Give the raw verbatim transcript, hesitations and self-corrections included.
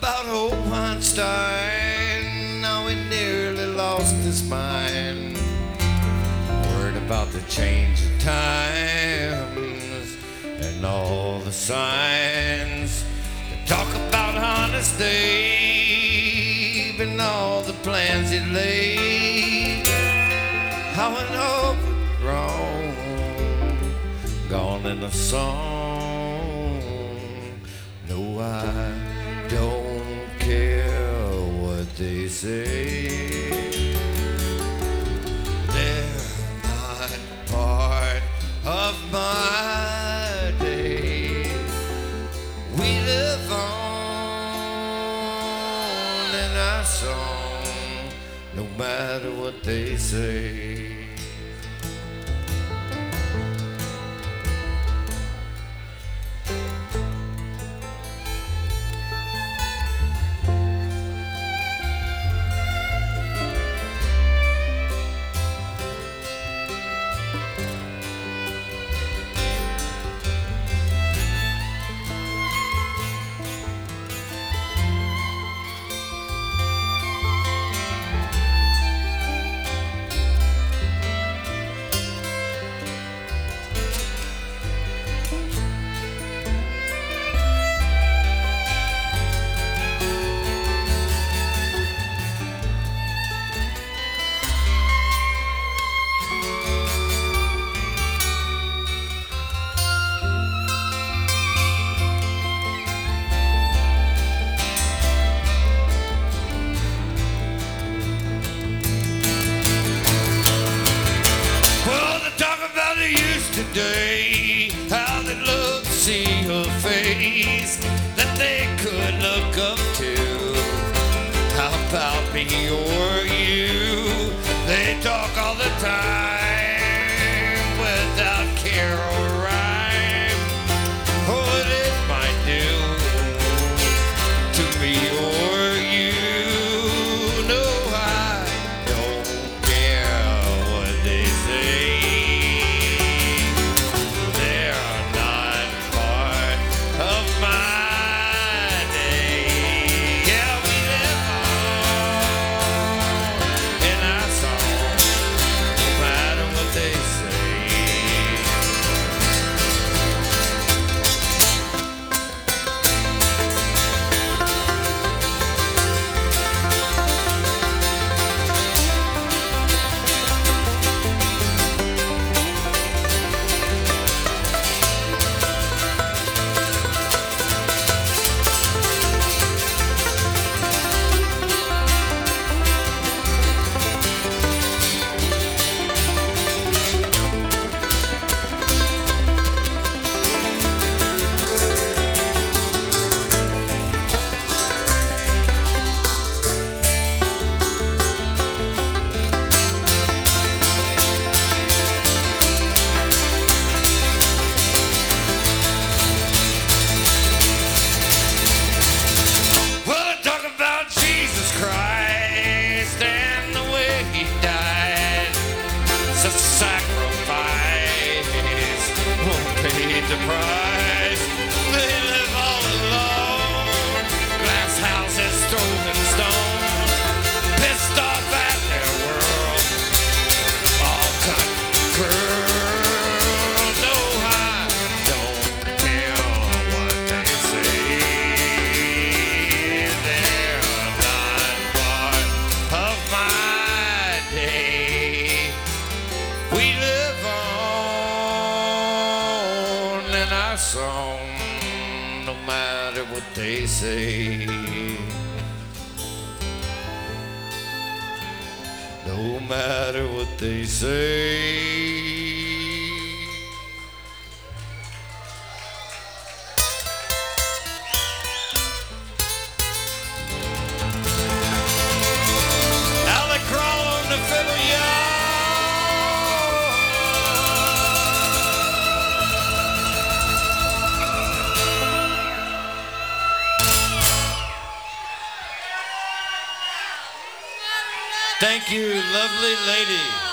about old Weinstein, now he nearly lost his mind. Word about the change of times and all the signs. They talk about honest Abe and all the plans he laid. How an open wrong gone in a song. No, I don't care what they say. They're not part of my day. We live on in our song, no matter what they say. Today, how they love to see her face that they could look up to. How about me or you? They talk all the time without care or rhyme. What it might do to me or you. No, I don't care what they say. The price. They live all alone, glass houses, throwing stones, pissed off at their world, all cut curl. No, I don't care what they say. They're not part of my day. We live on our song, no matter what they say. No matter what they say. Alley crawl on the fiddle, y'all. Thank you, lovely lady.